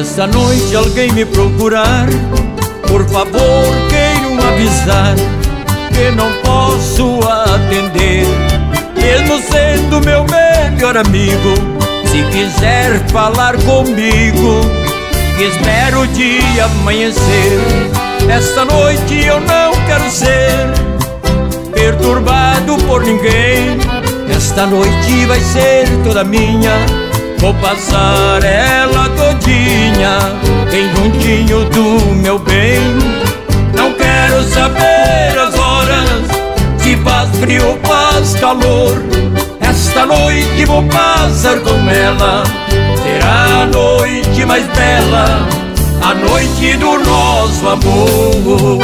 esta noite alguém me procurar, por favor queiram avisar que não posso atender, mesmo sendo meu melhor amigo. Se quiser falar comigo, que espero o dia amanhecer. Esta noite eu não quero ser perturbado por ninguém. Esta noite vai ser toda minha, vou passar ela todinha bem juntinho do meu bem. Não quero saber as horas, se faz frio ou faz calor. Esta noite vou passar com ela, será a noite mais bela, a noite do nosso amor.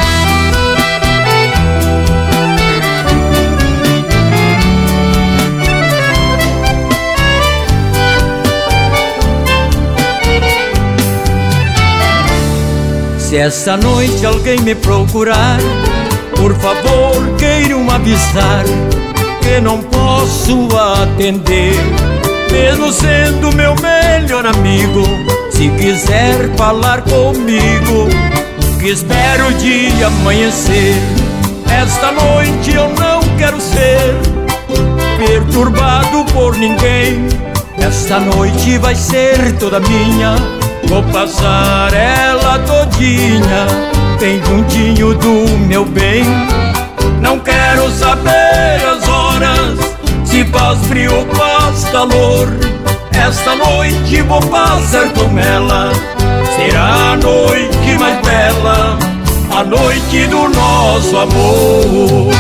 Se esta noite alguém me procurar, por favor queiram avisar que não posso atender, mesmo sendo meu melhor amigo. Se quiser falar comigo, que espero o dia amanhecer. Esta noite eu não quero ser perturbado por ninguém. Esta noite vai ser toda minha, vou passar ela todinha bem juntinho do meu bem. Não quero saber as horas, se faz frio ou faz calor. Esta noite vou passar com ela, será a noite mais bela, a noite do nosso amor.